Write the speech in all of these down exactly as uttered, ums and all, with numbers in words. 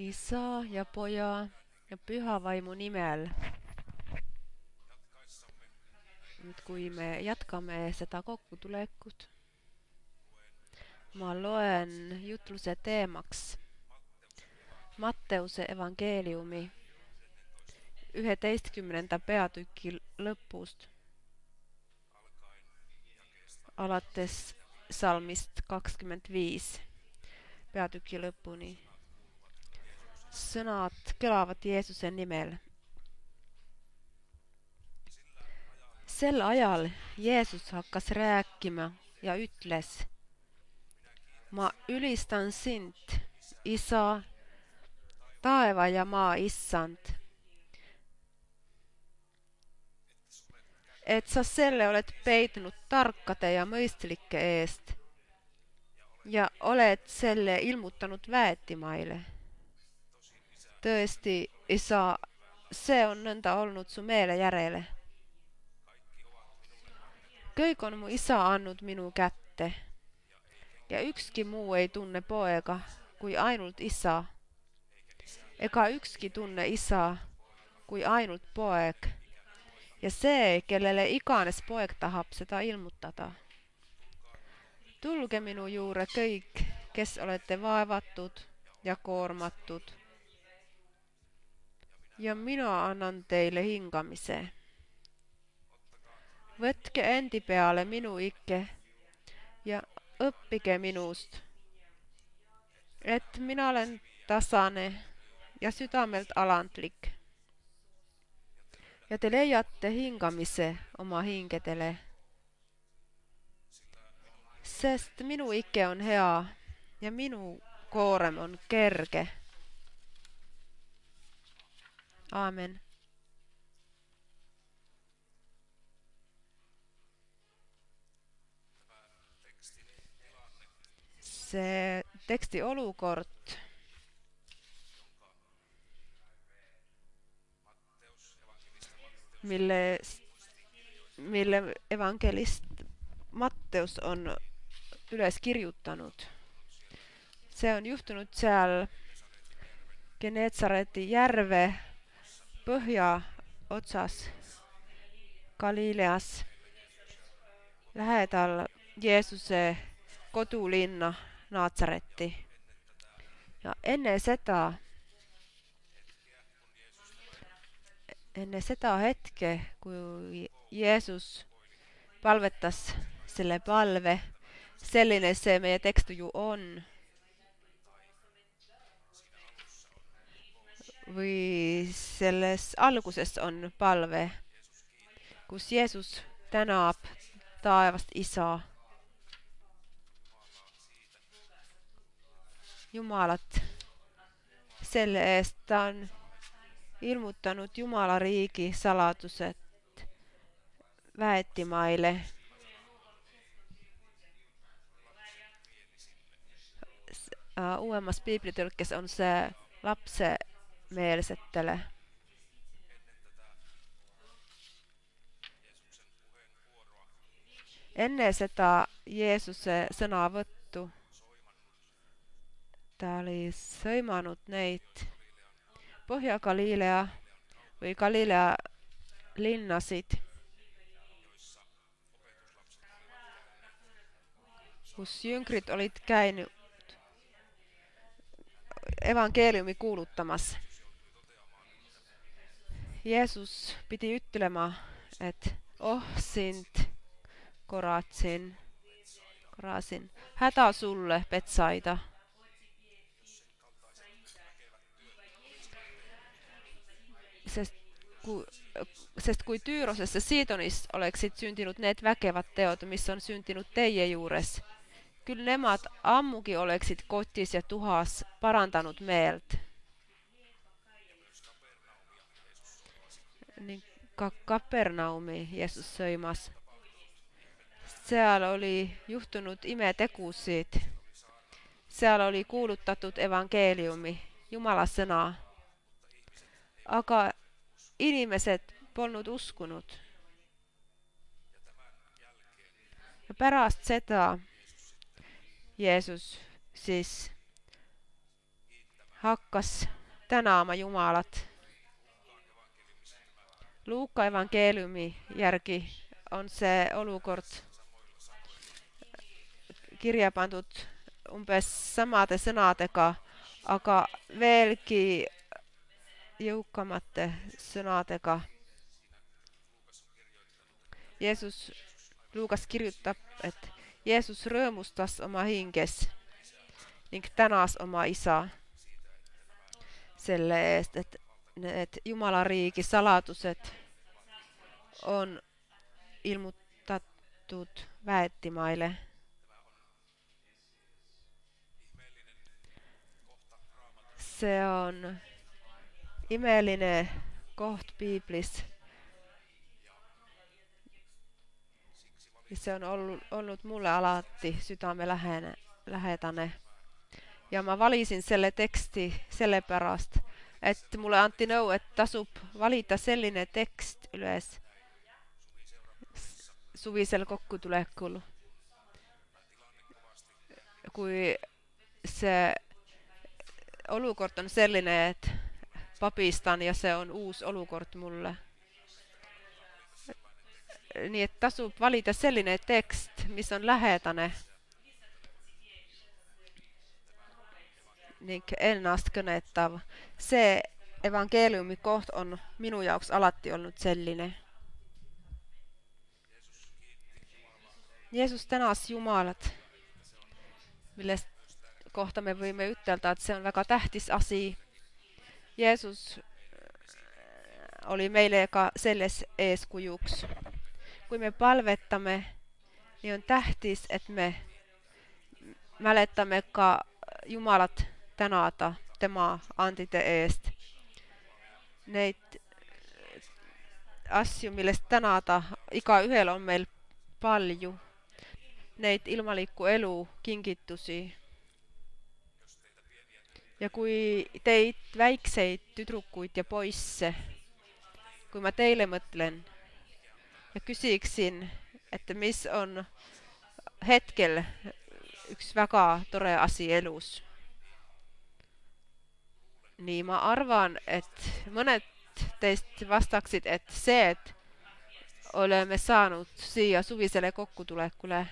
Isä ja Poja ja Pyhä Vaimu nimellä. Nyt kun me jatkamme sitä kokkutulekut, mä luen jutluse teemaksi Matteuse evankeliumi yhdestoista peatykki lõpust alates salmist kakskümmend peatüki lõpuni. Sõnad kõlavad Jeesuse nimel. Sel ajal Jeesus hakkas rääkima ja ütles: Ma ülistan sind, Isa, taeva ja maa issand, et sa selle oled peitnud tarkade ja mõistlike eest ja oled selle ilmutanud väetimaile. Tõesti, Isa, see on nõnda olnud su meele järele. Kõik on mu Isa andnud minu kätte ja ükski muu ei tunne poega kui ainult Isa, ega ükski tunne Isa kui ainult poeg ja see, kellele iganes poeg tahab seda ilmutada. Tulge minu juurde kõik, kes olete vaevatud ja koormatud, ja mina annan teile hingamise. Võtke endi peale minu ikke ja õppige minust, et mina olen tasane ja südamelt alandlik. Ja te leiate hingamise oma hingedele, sest minu ikke on hea ja minu koorem on kerge. Aamen. See teksti olukord, mille, mille evangelist Matteus on üles kirjutanud. See on juhtunud seal Geneetsareti järve põhja otsas Galileas lähedal Jeesuse kodulinna Naatsaretti. Ja enne seda, enne seda hetke, kui Jeesus palvetas selle palve, selline see meie tekst ju on, või selles alguses on palve, kus Jeesus tänab taevast Isa, Jumalat, selle eest ta on ilmutanud Jumala riigi saladused väetimaile. Uuemmas piiblitõlkes on see lapsemeelsetele. Enne seda Jeesuse sõnavõttu ta oli sõimanud neid Põhja-Galilea või Galilea linnasid, kus jüngrid olid käinud evangeeliumi kuulutamas. Jeesus pidi ütlema, et oh sind, Koratsin, Korasin, häda sulle, Betsaida. Sest kui, sest kui Tyyrosessa Siidonis oleksid sündinud need väkevad teod, mis on sündinud teie juures, küll nemad ammugi oleksid kotis ja tuhas parandanud meelt. Ning ka Kapernaumi Jeesus sõimas. Seal oli juhtunud imetegusid. Seal oli kuulutatud evangeeliumi, Jumala sõna. Aga inimesed polnud uskunud. Ja pärast seda Jeesus siis hakkas tänäämä Jumalat. Luukka evankeliumi järgi on se olukord kirja pandud umbes samade sõnadega, aga veelgi jõukamate sõnadega. Jeesus, Luukas kirjutab, et Jeesus rõõmustas oma hinges ning tänas oma isa selle eest, et need Jumala riigi saladused on ilmutatud väetimaille. Se on imeellinen koht Biiblis. Se on ollut, ollut mulle alati sydämen lähedane. Ja mä valitsin selle teksti sellepärast, että mulle antti nõu, että tasub valita sellinen tekst üles suvisel kokkutulekul. Kui se olukord on sellinen, että papistan ja se on uusi olukord mulle. Niin, että tasub valita sellinen tekst, missä on lähedane. Niin ennastkõnetav. Se evankeliumi koht on minun jaoks alati ollut sellinen. Jeesus tänas Jumalat, mille kohta me voimme ytteltä, että se on väga tähtis asia. Jeesus oli meille eka selles eeskujuks. Kun me palvettamme, niin on tähtis, että me mälettämme ka Jumalat tänata tema antite eest. Neid asju, millest tänata, iga ühel on meil palju. Neid ilmalikku elu kingitusi. Ja kui teid väikseid tüdrukuid ja poisse, kui ma teile mõtlen ja küsiksin, että mis on hetkel üks väga tore asi elus, niin ma arvan, et mõned teist vastaksid, et see, et oleme saanud siia suvisele kokkutulekule.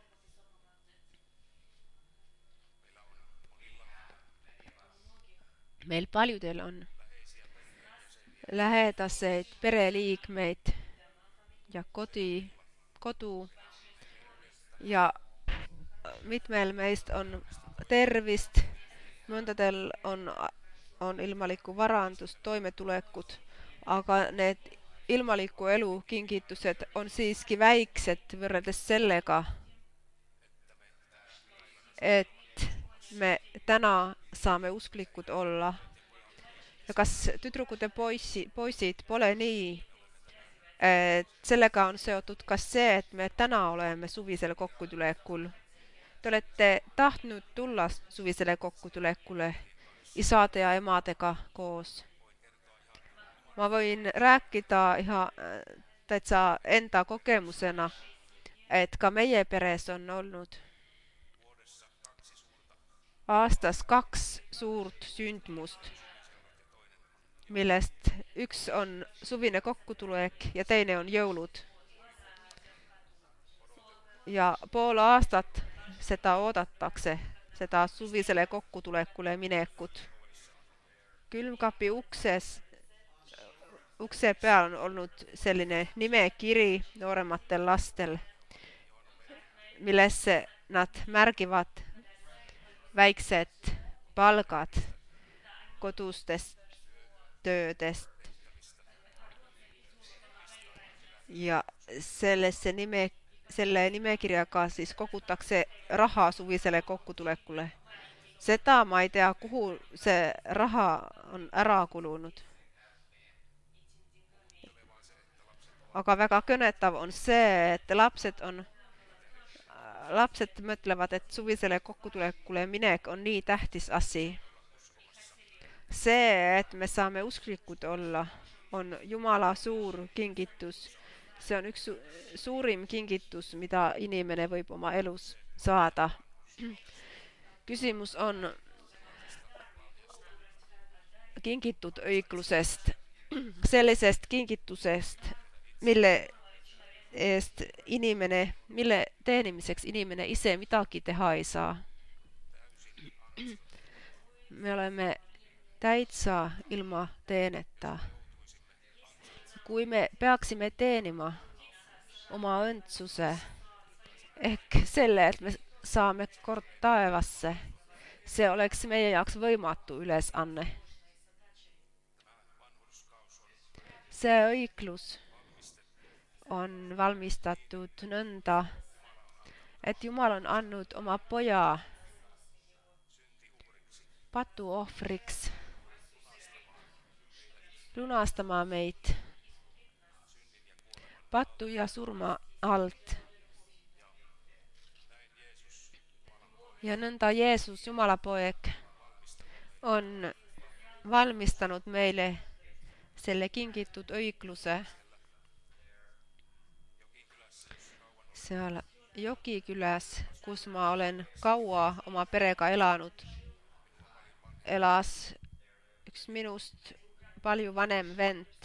Meil paljudel on lähedaseid pereliikmeid ja koti, kodu ja mitmel meistä on tervist, mõndadel on, on ilmalikku varandus, toimetulekut, aga need ilmalikku elu kingitused on siiski väikset võrreldes sellega, et me täna saame usklikud olla. Ja kas tüdrukud ja poissi, poisid pole nii, et sellega on seotud ka see, et me täna oleme suvisel kokkutulekul. Te olette tahtnud tulla suvisele kokkutulekule isade ja emadega koos. Ma võin rääkida ihan täitsa enda kokemusena, et ka meie peres on olnud aastas kaks suurt sündmust, millest üks on suvine kokkutulek ja teine on jõulud. Ja pool aastat seda oodatakse, seda suvisele kokkutulekule minekut. Külmkapi ukses, ukse peal on olnud selline nimekiri noorematel lastel, millesse nad märgivad väikset palgad kodustest töödest. Ja sellesse nime, selle nimekirjaga siis kogutakse raha suvisele kokkutulekule. Seda ma ei tea, kuhu see raha on ära kulunud. Aga väga kõnetav on see, et lapsed on lapsed mõtlevad, et suvisele kokkutulekule minek on nii tähtis asi. See, et me saame usklikud olla, on Jumala suur kingitus. See on üks su suurim kingitus, mida inimene võib oma elus saada. Kysymys on, kingitud õiglusest, sellisest kingitusest, mille eest inimene, mille teenimiseksi inimene ise midagi teha ei saa. Me olemme täitsa ilma teeneta. Kui me peaksime teenima oma õndsuse, ehk selle, et me saamme kord taevasse, see oleks meie jaoks võimatu ülesanne. See õiglus on valmistatud nõnda, et Jumal on andnud oma poja patuohvriks, lunastama meid patu ja surma alt. Ja nõnda Jeesus, Jumala poeg, on valmistanud meile selle kingitud õigluse. Seal Jokiküläs, kus ma olen kaua oma perega elanud, elas üks minust palju vanem vend,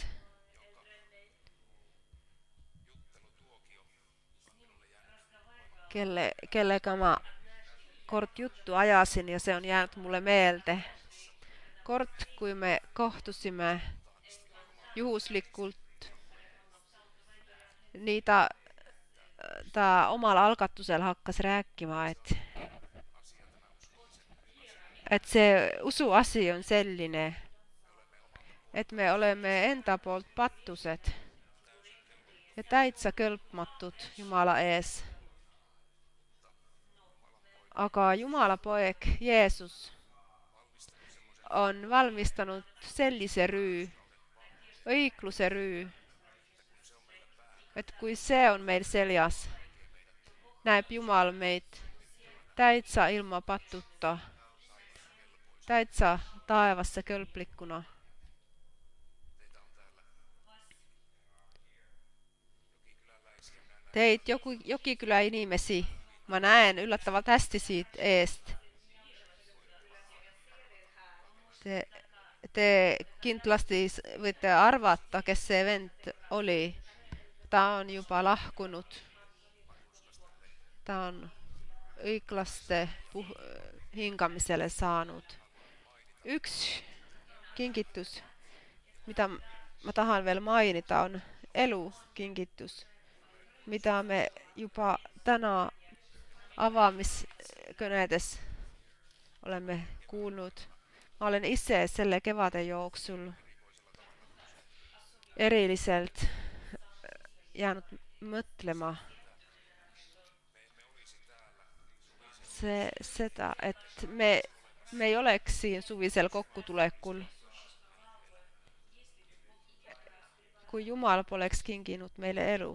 kelle, kellega ma kord juttu ajasin ja see on jäänud mulle meelde. Kord, kui me kohtusime juhuslikult, nii ta, ta omal algatusel hakkas rääkima, et, et see usuasi on selline, et me oleme enda poolt pattused ja täitsa kõlbmatud Jumala ees. Aga Jumala poeg Jeesus on valmistanud sellise rüü, õigluse rüü, et kui see on meil seljas, näeb Jumal meid täitsa ilma patuta, täitsa taevasse kõlblikuna. Teid Jokikylä inimesi ma näen yllättävältä hästi siitä eest. Te, te kindlasti võite arvata, kes see vend oli. Ta on juba lahkunud. Ta on õiglaste puh- hingamisele saanud. Üks kingitus, mida ma tahan veel mainita, on elu kingitus, mida me juba täna avamiskõnedes oleme kuulnud. Ma olen ise selle kevade jooksul eriliselt jäänud mõtlema see, seda, et me, me ei oleks siin suvisel kokkutulekul, kui Jumal poleks kinginud meile elu.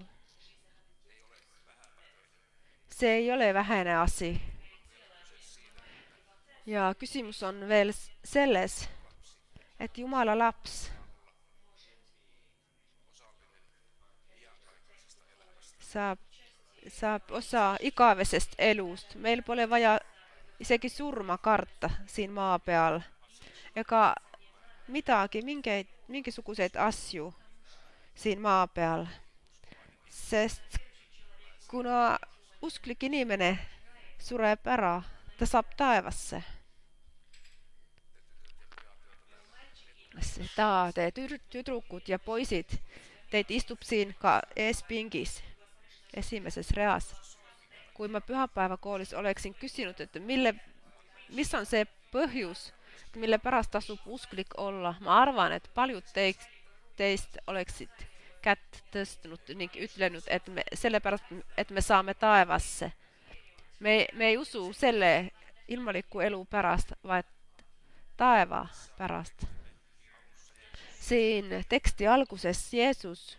See ei ole vähene asi. Ja kysymys on veel selles, et Jumala laps saab, saab osa igavesest elust. Meil pole vaja isegi surma karta siin maa peal, ega midagi, mingeid, mingisuguseid asju siin maa peal. Sest kuna usklik inimene sureb ära, ta saab taevasse. Seda, te tüdrukud ja poisid, teid istub siin ka eespingis, esimeses reas. Kui ma pühapäevakoolis oleksin küsinud, et mille, mis on see põhjus, mille pärast tasub usklik olla, ma arvan, et paljud teist, teist oleksid kätt tõstnud ning ütlenud, et me, sellepärast, et me saame taevasse. Me, me ei usu selle ilmaliku elu pärast, vaid taeva pärast. Siin teksti alguses Jeesus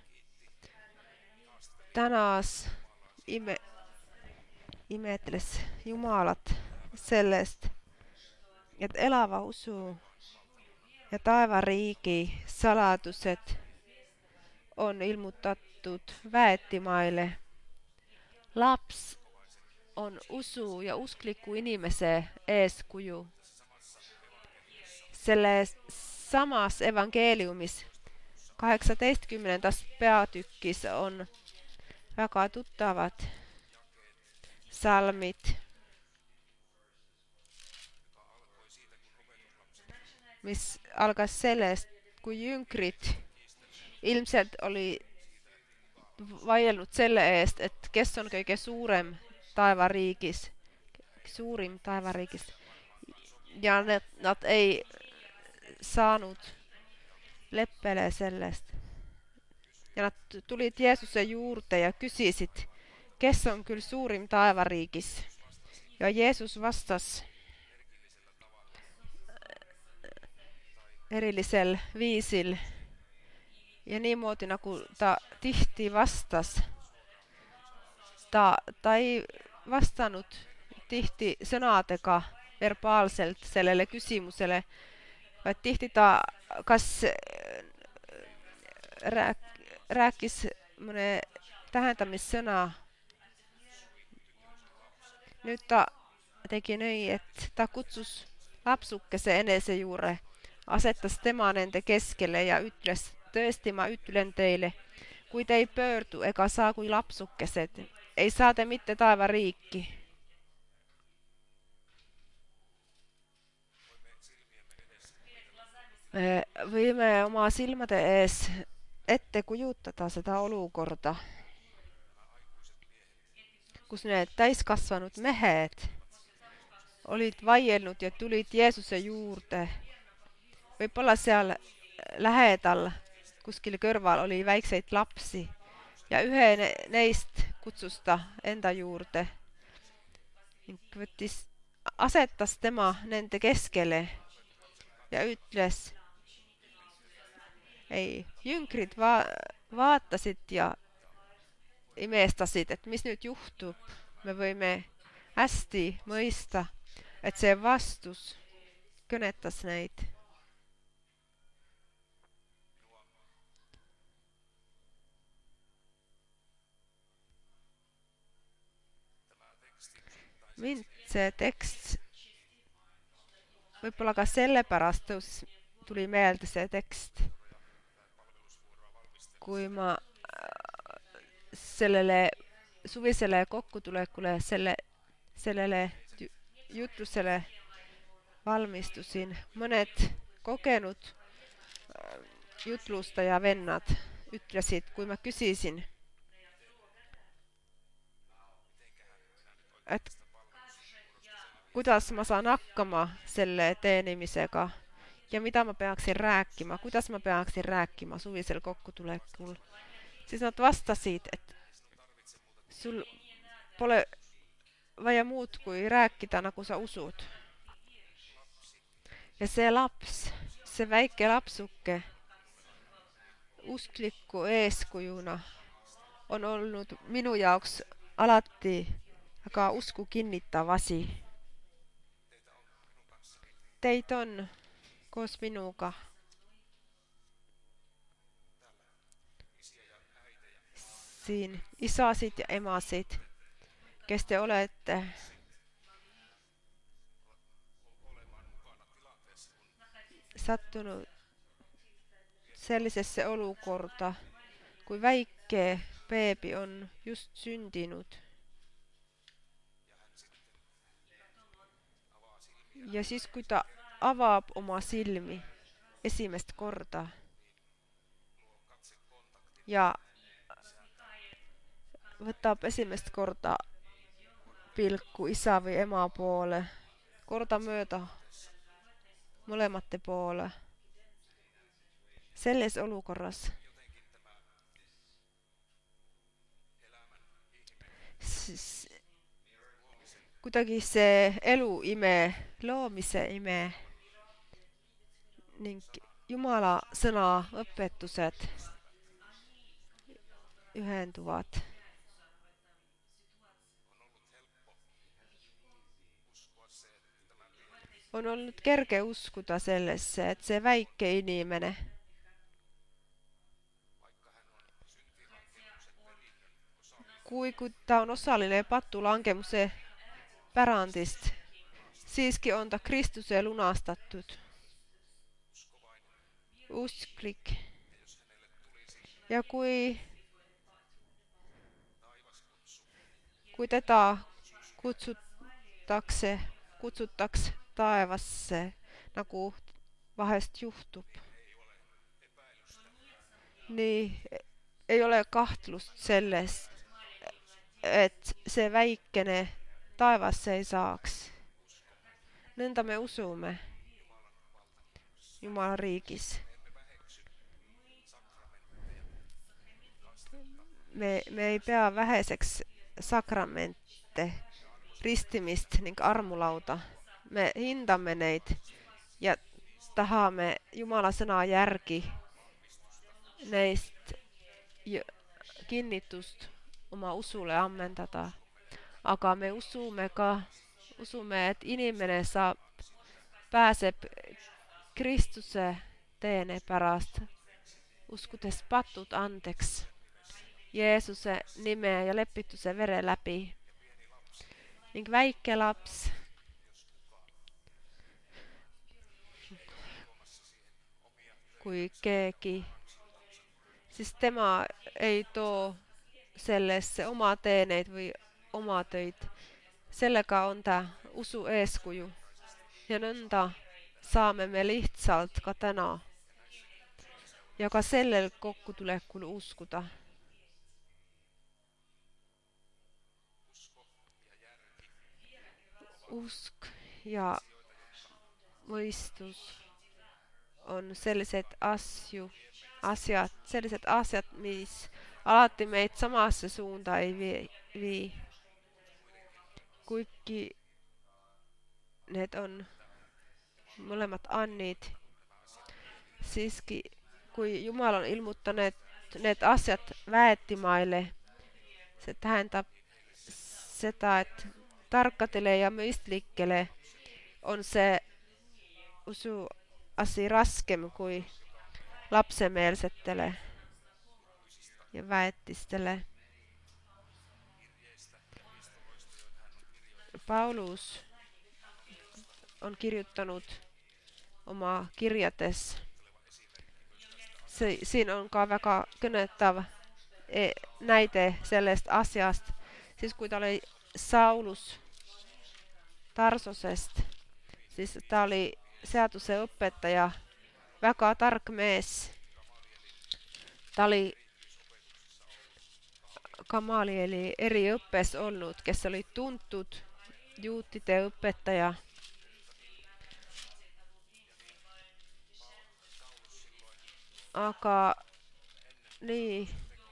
tänas ime, imetles Jumalat sellest, et elava usu ja taevariigi saladused on ilmutatud väetimaille. Laps on usu ja uskliku inimese eeskuju. Selle samassa evankeliumissa kahdeksastoista peatykkis on väga tuttavat salmit, missä alkaisi sellest, kun jynkrit ilmselt oli vaiellut selle eest, että kes on kõige suurem taivariigis, suurim taivariigis. Ja ne, nad ei saanut leppele sellest. Ja nad tulit Jeesuksen juurte ja kysysit, kes on kyllä suurim taivariigis. Ja Jeesus vastasi erillisellä viisillä. Ja niin muotina, kun ta tihti vastas, ta, ta ei vastannut tihti sõnadega verbaalselt sellele kysymykselle, vaid tihti ta kas rääk, rääkis mõne tähendamissõna. Nyt ta teki nii, että ta kutsus lapsukkese enese juure, asettas tema nende keskelle ja ütles, tõesti ma ütlen teille, kui te ei pöördu ega saa kui lapsukesed, ei saa te mitte taivariikki. Me võime oma silmade ees ette kujutada seda olukorda, kus need täiskasvanud mehed olid vaielnud ja tulid Jeesuse juurde. Võib-olla seal lähedal kuskil kõrval oli väikseid lapsi ja ühe neist kutsus ta enda juurde ning võttis, asetas tema nende keskele ja ütles, ei, jünkrid va vaatasid ja imestasid, et mis nüüd juhtub. Me võime hästi mõista, et see vastus kõnetas neid. Mind see tekst, võib-olla ka sellepärast tõus, tuli meelde see tekst, kui ma sellele suvisele kokkutulekule, selle, sellele jutlusele valmistusin. Mõned kogenud jutlustaja vennad ütlesid, kui ma küsisin, et kuidas ma saan hakkama selle teenimisega ja mida ma peaksin rääkima, kuidas ma peaksin rääkima suvisel kokkutulekul. Siis nad vastasid, et sul pole vaja muud kui rääkida, nagu sa usud. Ja see laps, see väike lapsuke uskliku eeskujuna on olnud minu jaoks alati väga usku kinnitav asi. Teid on koos minuga. Siin isasid ja emasid, kes te olette sattunut sellisesse olukorda, kui väike beebi on just sündinud. Ja siis kui ta avab oma silmi esimest korda ja võtab esimest korda pilku isa või ema poole, korda mööda mõlemate poole. Selles olukorras siis kuidagi see elu ime, loomise ime ning Jumala sõna õpetused ühenduvad. On olnud kerge uskuda sellesse, et see väike inimene kui, kui ta on osallinen patulangemuse pärandist, siiski on ta Kristuse lunastatud. usklik. Ja kui, kui teda kutsutakse, kutsutaks taivasse, nagu vahest juhtub, niin ei ole kahtlust selles, et se väikkene taivasse ei saaks. Nõnda me usume Jumalan riikis. Me, me ei pea vähäiseksi sakramente, ristimist ning armulauta. Me hindamme neid ja tahamme Jumalan sanaa järgi neist kinnitust oma usulle ammendada. Aga me usumme ka, usumme, että inimene saa pääseb Kristuse teene pärast, uskutes pattut anteks Jeesuse nimeä ja leppituse vere läpi. Ning väike laps kui keegi, siis tema ei too sellesse oma teeneid või oma töid. Sellega on tää usu eeskuju. Ja nõnda saamme me lihtsalt ka täna ja ka sellel kokkutulekul uskuda. Usk ja mõistus on selliset asju, asiat, selliset asiat, mis alati meitä samassa suuntaan ei vii. vii. Kuikki need on molemmat annit, siiski kui Jumal on ilmoittaneet need asiat väettimaille, se tähendab sitä, että tarkkatele ja muistlikkele on se usu asi raskem kuin lapsemeelsettele ja väettistele. Paulus on kirjoittanut oma kirjates. Se, siinä on väga kõnetav e, näite sellest asiasta. Siis kun oli Saulus Tarsosest, siis tämä oli seaduse opettaja, väga tark mees. Tämä oli Gamalieli eri õppes ollut, kes oli tuntud juutide õpetaja. Aga niin,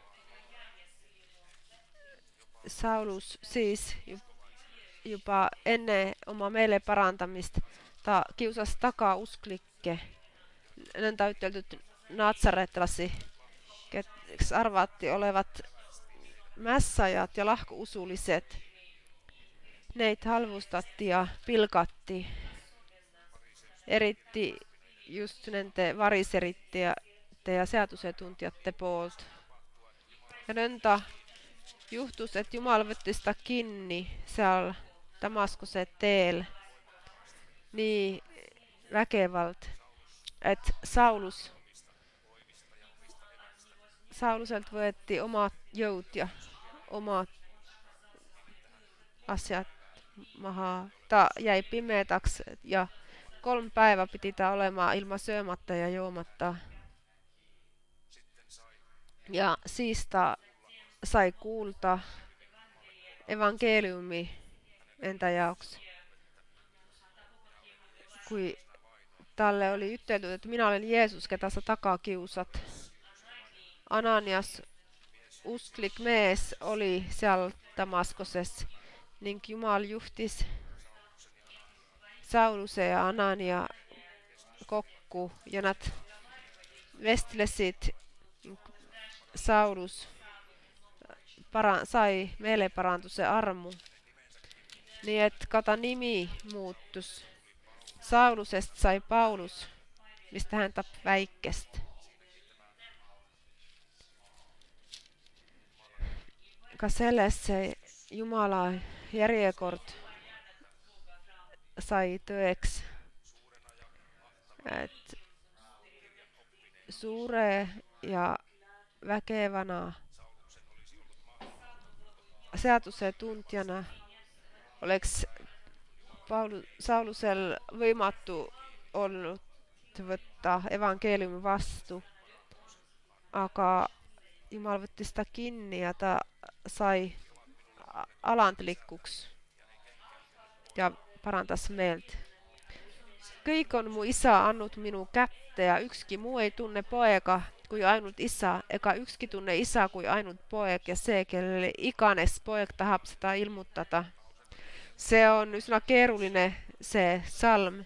Saulus siis jopa ennen oma meille parantamista ta kiusasi takaa usklikke. Nõnda üteldyt natsaretlasi, kes arvatti olevat mässajat ja lahkousulliset. Neid halvustatti ja pilkatti. Eritti just nende variseritte ja seadusetuntijatte poolt. Ja nõnda juhtus, että Jumal võtti sitä kinni seal Damaskuse teel niin väkevalt, että Saulus, Sauluselt võetti omat jout ja omat asiat maha. Ta jäi pimeätäksi ja kolme päivää piti ta olemaan ilman syömättä ja juomatta. Ja siis ta sai kuulta evankeliumi entä jaoks. Kui talle oli ytelty, että minä olen Jeesus, ketä sä takaa kiusat. Ananias usklik mees oli siellä Damaskosessa, niin Jumal juhtis Sauluse ja Anania kokku ja nät vestilesit Saulus para, sai meille parantu se armu. Niin et kata nimi muuttus. Saulusesta sai Paulus, mistä hän tap väikkestä. Ka selles se Jumala järjekord sai tõeks, et suure ja väkevänä seaduse tuntijana oleks Paulus, Saulusel võimatu olnud võtta evankeeliumi vastu, aga Jumal võttis ta kinni ja ta sai alandlikuks ja parandas meelt. Kõik on mu isa andnud minu kätte ja ykski muu ei tunne poega kui ainult isa, ega ykski tunne isa kui ainult poeg ja see, kellele iganes poeg tahab seda ilmutada. See on üsna keeruline see salm.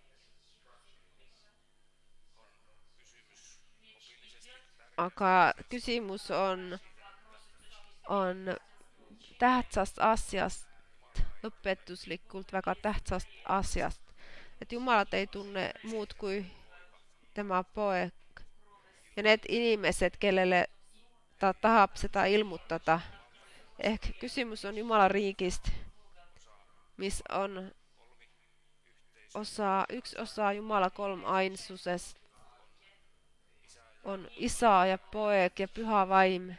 Aga kysymys on, on tähtsast asiasta, õpetuslikult väga tähtsast asiasta. Että Jumalat ei tunne muut kuin tämä poeg. Ja need inimeset, kellelle ta tahab seda ilmutada. Ehkä kysymys on Jumalan riikistä, missä on osa, yksi osa Jumala kolmainsusesta. On isa ja poeg ja pyhä vaim.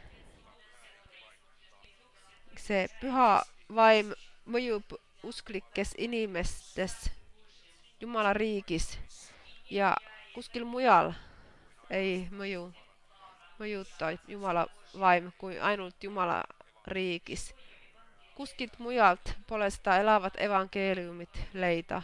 Se pyhä vaim mõjub usklikes inimestes Jumalan riikis ja kuskil mujal ei mõju, mõjuta Jumala vaim kuin ainult Jumala riikis. Kuskilt mujalt pole sitä elävät evankeliumit leita.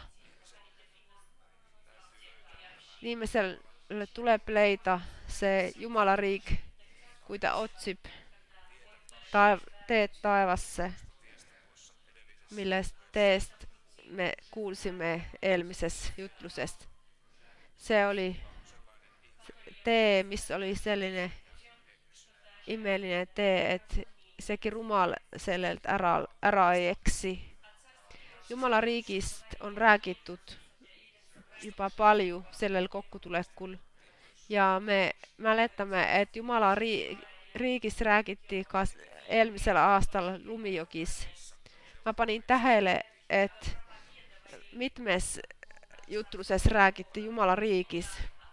Viimeiselle tulee leita se Jumala riik, kuita otsib taiv- teet taivassa, mille teest me kuulsimme eelmisessä jutlusesta. Se oli tee, missä oli sellainen ihmeellinen tee, että sekin rumal selleltä ära, ära ei eksi. Jumalan riikistä on räägitut jopa paljon sellel kokkutulekul. Ja me mäletämme, että Jumalan ri, riikistä räägittiin eelmisellä aastalla Lumijokis. Mä panin tähelle, että mitmes jutruses räägitti Jumalan riikis.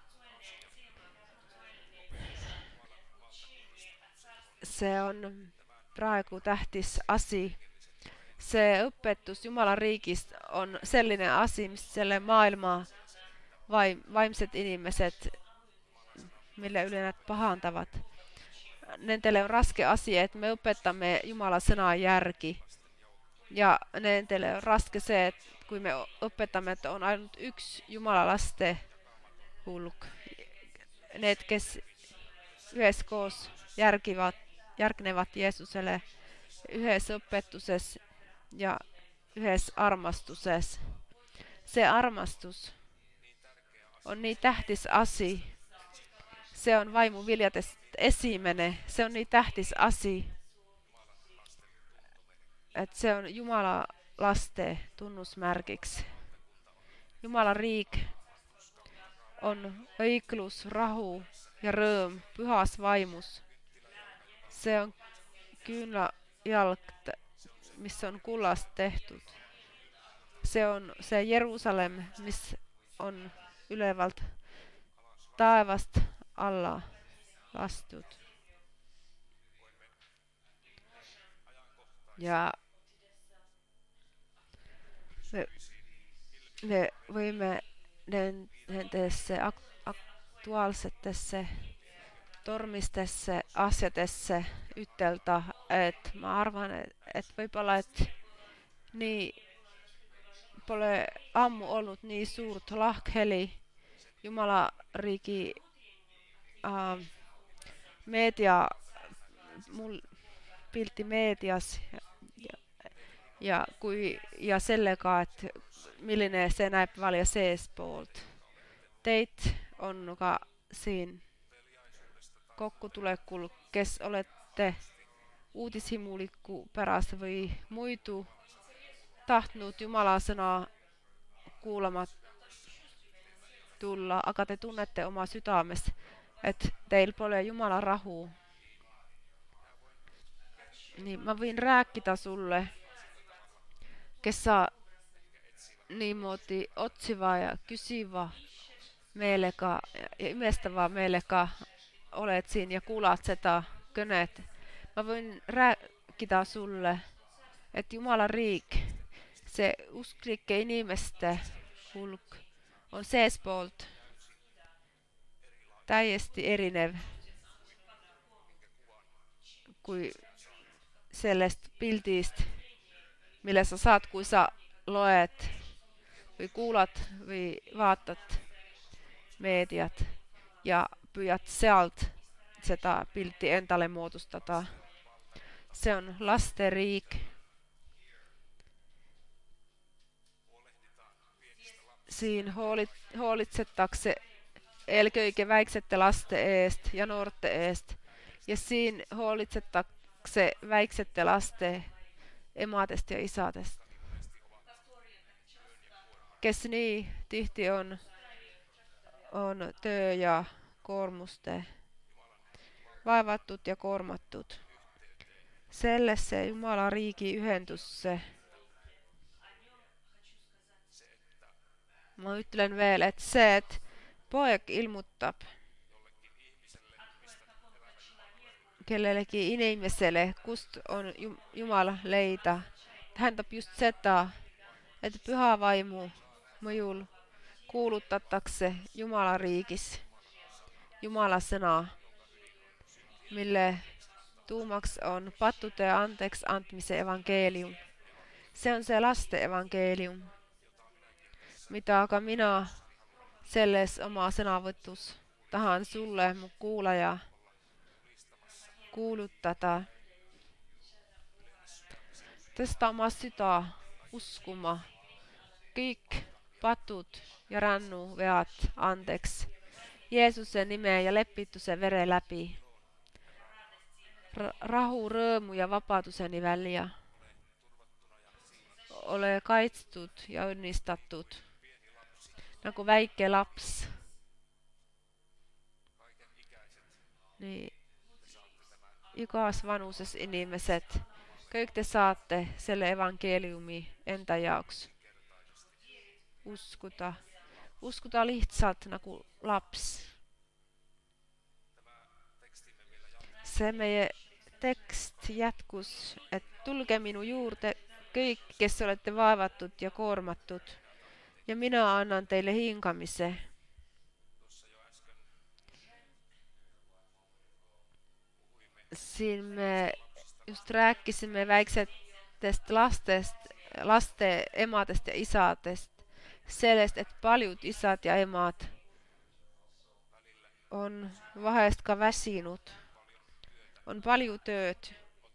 Se on praegu tähtis asi. Se õpetus Jumalan riikistä on sellainen asia, missä selle maailmaa vaim, vaimset ihmiset, mille yleenät pahantavat. Nentele on raske asia, että me opetamme Jumalan sanaa järki. Ja nentele on raske se, että kun me opetamme, että on ainut yksi Jumalan laste hulk. Ne, kes yhdessä koos järkivät, järknevat Jeesuselle yhdessä opetuses ja yhdessä armastuses. Se armastus on niin tähtis asia. Se on vaimu viljates esimene. Se on niin tähtis asia. Että se on Jumala laste tunnusmärkiksi. Jumalan riik on õiglus, rahu ja rõõm pyhas vaimus. Se on kyynäjalk, missä on kullasta tehty. Se on se Jerusalem, missä on ylevältä taivasta alla lastut. Ja me, me voimme tässä aktuaalisessa tormistessa asiatessa ytteltä, että mä arvan, että võib-olla, että niin pole ammu ollut niin suurt lahkheli Jumala riiki äh, media mul pilti medias ja, ja, ja, kui, ja sellega, että millinen se näib valja seespoolt. Teit on ka siinä kokkutulekul, kes olette uutishimulikku perässä või muitu tahtnut Jumalan sanaa kuulemat tulla, aga te tunnette oma sydämessä, että teillä pole Jumalan rahuu. Niin mä voin rääkkida sulle, kes saa niimoodi otsiva ja kysyvä meilleka ja imestävää meilleka olet siinä ja kuulat sitä könet. Mä voin rääkitä sulle, että Jumala riik, se usklikke inimeste hulk on seespolt täiesti erinev kuin sellaista piltistä, millä sä saat, kun sä loet, vai kuulat, vai vaatat mediat ja pyydät sieltä sitä piltti entalle muotostata. Se on lasteriik. Siinä huolit, huolitsetakse elköike väiksette laste eest ja nuorte eest. Ja siinä huolitsetakse väiksette laste ematest ja isatest. Kes niin tihti on, on työ ja kormuste, vaivattut ja kormattut. Selle se Jumala riiki yhendus se. Mä yttelen vielä, että se, että poik ilmoittaa kellellekin inimeselle, kust on Jumala leita. Hän tap just sitä, että pyhä vaimu mojul kuuluttatakse Jumalan riikis, Jumalan sanaa, mille tuumaks on pattute ja anteeksi antmisen evankelium. Se on se lasten evankelium, mitä aga minä selles oma sanavõtus tahan sulle, mun kuulaja, kuuluttaa. Tästä oma sytä uskuma, kõik patut ja rannu veat anteeksi. Jeesuksen nimeen ja leppittu sen veren läpi. Rahu, rõõmu ja vapautuseni väliä. Ole kaitstut ja õnnistatud. Nagu väike laps. Niin. Igas vanuses inimeset. Kõik te saatte selle evankeliumi enda jaoks. Uskuta. Uskuta lihtsalt nagu laps. Se meie tekst jätkus, että tulge minu juurde kõik, kes olette vaevatud ja koormatud, ja minä annan teille hinkamise. Siin me just rääkisimme väiksetest lastest, laste ematest ja isatest. Sellest, että paljut isat ja emat on vahest ka väsinut. On paljon tööt.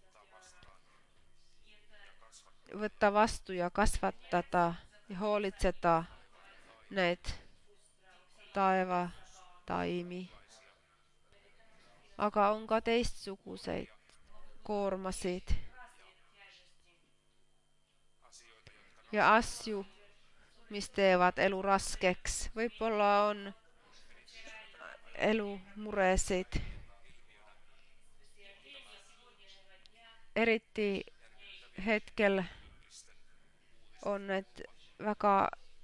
Võtta vastu ja kasvattaa ja huolitseta näitä taiva taimi. Aga on ka teistsuguseid koormasid ja asju, mis teevad elu raskeks. Võib-olla on elu muresid. Eriti hetkel on need väga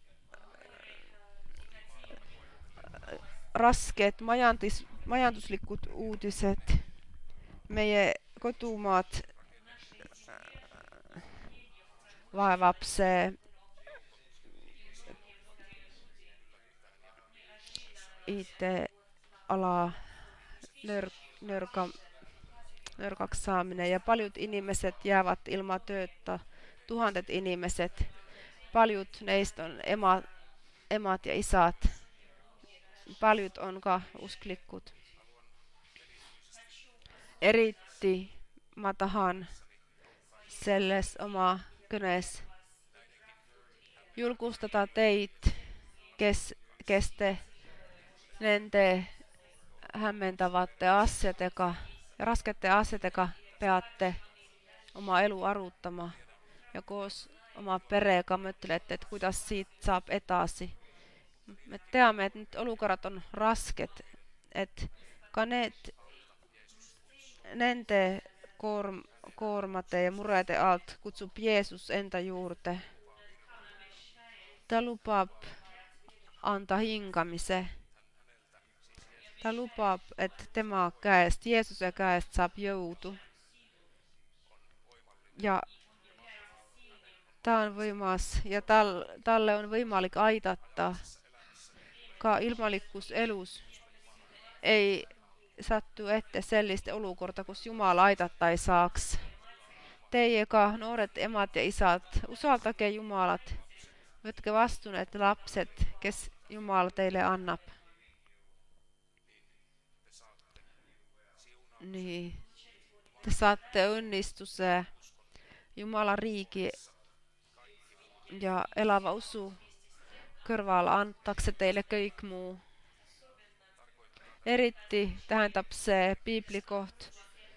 rasked majandis, majanduslikud uudised. Meie kodumaad vaevab see I T-ala nör, nörka, nörkaks saaminen ja paljut ihmiset jäävät ilman työtä. Tuhandet ihmiset. Paljut neistä on ema, emat ja isat. Paljut onka usklikkut. Eritti mä tahan selles oma könes julkustata teit, kes, kes te nende hämmentävätte asiateka ja raskette asiateka peatte oma elu aruttama ja koos oma perheega mõtlete, et kuidas siit saab edasi. Me teame, et nyt olukorrat on rasket, et ka need nende koorm, koormate ja murede alt kutsub Jeesus enda juurde. Ta lubab anda hingamise Ta lupaa, että tema käest, Jeesuksen käest saab joutu. Ja ta on võimas ja tal, talle on võimalik aidata ka ilmalikus elus. Ei sattu ette sellist olukorda, kus Jumala aidata ei saaks. Teie ka, nooret emad ja isät, usaldage Jumalat. Võtke vastu need lapsed, kes Jumal teille annab. Niin. Te saatte õnnistuse Jumalan riigi ja elävä usu kõrval antakse teille kõik muu. Eriti tähendab see piiblikoht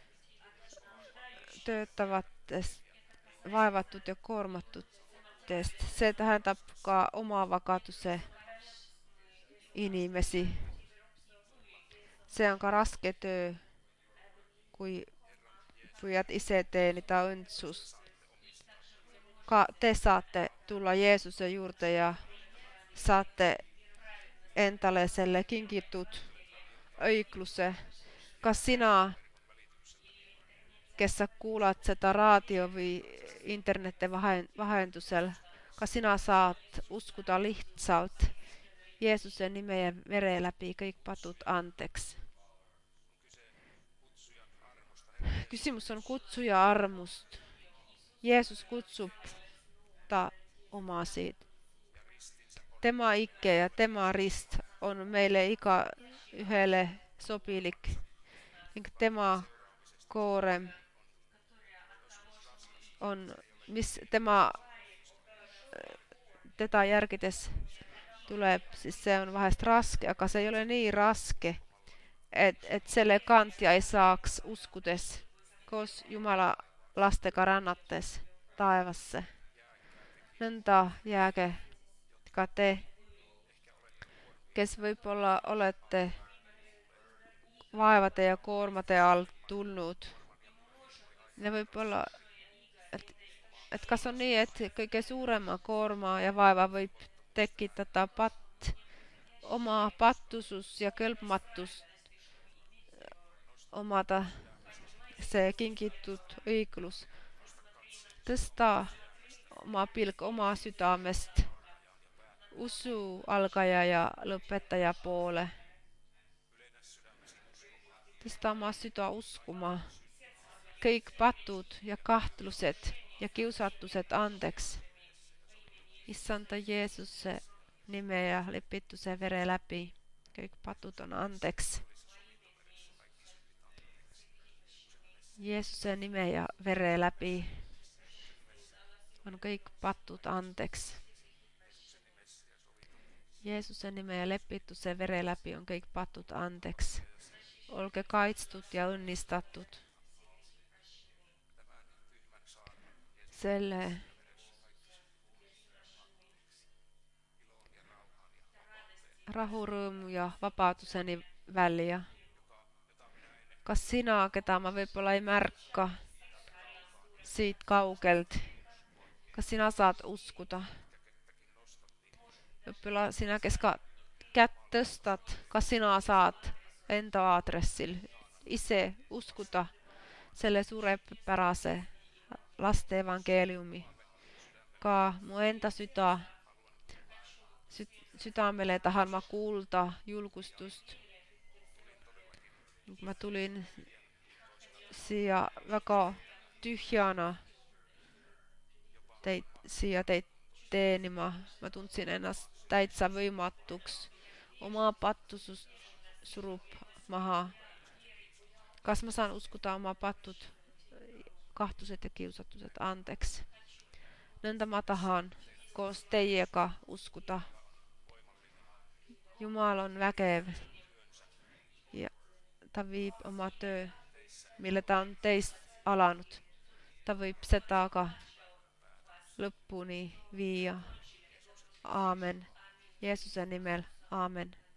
töötavatest, vaevatud ja koormatutest. See tähendab ka oma vabaduse inimesi. See on ka raske töö, kui püüad ise teenida õndsust. Ka te saatte tulla Jeesuse juurde ja saatte endale selle kingitud õigluse. Kas sinä, kes sä kuulat seda radio või internetin vahendusel, kas sinä saat uskuda lihtsalt Jeesuksen nimen ja veren läpi kõik patut anteeksi? Kysymys on kutsuja armust. Jeesus kutsub ta omaa siitä. Tema ikke ja tema rist on meille ikä yhdelle sopilik. Tema koorem on, miss tema tätä järkites tulee, siis se on vahest raske, aga se ei ole niin raske, että et selle kantia ei saaks uskudes, koos Jumala lastega rannattes taevassa. Nõnda jääge ka te, kes võib-olla olette vaevade ja koormade alt tulnud. Ja võib-olla, et, et kas on nii, et kõige suurema koorma ja vaeva võib tekitada pat, oma pattusus ja kõlbmatus omada see kingitud õiglus. Tõsta oma pilk oma südamest usu algaja ja lõpetaja poole. Tõsta oma süda uskuma kõik patud ja kahtlused ja kiusatused andeks. Issanda Jeesuse nime ja lepituse vere läbi. Kõik patud on andeks. Jeesuse nime ja vere läbi on kõik patud andeks. Jeesuse nime ja lepituse vere läbi on kõik patud andeks. Olge kaitstud ja õnnistatud. Selle rahu, rõõmu ja vabaduseni välja. Kas sinä, ketä mä võib-olla ei märka siit kaugelt, kas sinä saat uskuda? Võib-olla sinä, kes ka kätt tõstat, kas sinä saat enda aadressil ise uskuda selle suurepärase laste evankeeliumi. Ka mu enda süda, sy sydämelle tahan mä kuulda julgustust. Mä tulin siia väga tyhjana teid, siia teid teenima. Mä tundsin ennast täitsä võimatuks. Oma pattusus surub maha. Kas mä saan uskuda oma pattut, kahtuset ja kiusatukset anteeksi? Nõnda mä tahan koos teiega uskuda. Jumal on väkev ja ta viib oma töö, mille ta on teist alanud. Ta võib seda ka lõpuni viia. Aamen. Jeesuse nimel. Aamen.